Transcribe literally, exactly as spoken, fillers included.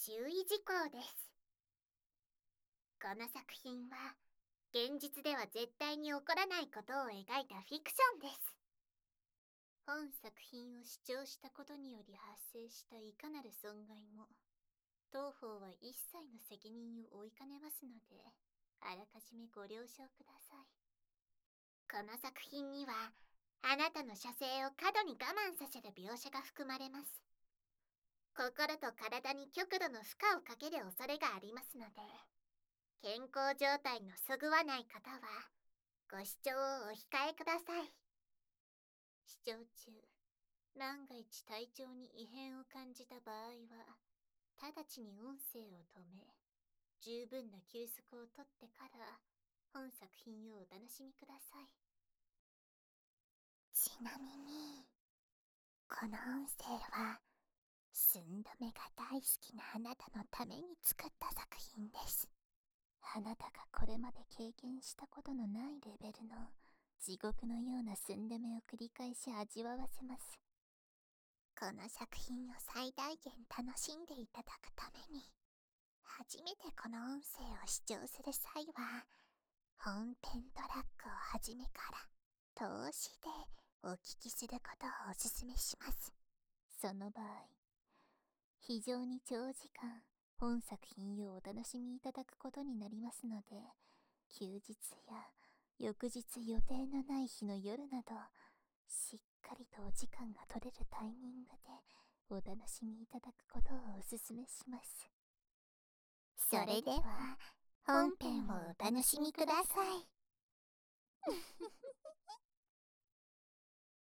注意事項です。この作品は現実では絶対に起こらないことを描いたフィクションです。本作品を視聴したことにより発生したいかなる損害も当方は一切の責任を負いかねますので、あらかじめご了承ください。この作品にはあなたの射精を過度に我慢させる描写が含まれます。心と体に極度の負荷をかける恐れがありますので、健康状態のそぐわない方はご視聴をお控えください。視聴中、万が一体調に異変を感じた場合は、直ちに音声を止め、十分な休息をとってから本作品をお楽しみください。ちなみに、この音声は寸止めが大好きなあなたのために作った作品です。あなたがこれまで経験したことのないレベルの地獄のような寸止めを繰り返し味わわせます。この作品を最大限楽しんでいただくために、初めてこの音声を視聴する際は、本編トラックをはじめから通しでお聞きすることをお勧めします。その場合、非常に長時間本作品をお楽しみいただくことになりますので、休日や翌日予定のない日の夜など、しっかりとお時間が取れるタイミングでお楽しみいただくことをお勧めします。それでは本編をお楽しみください。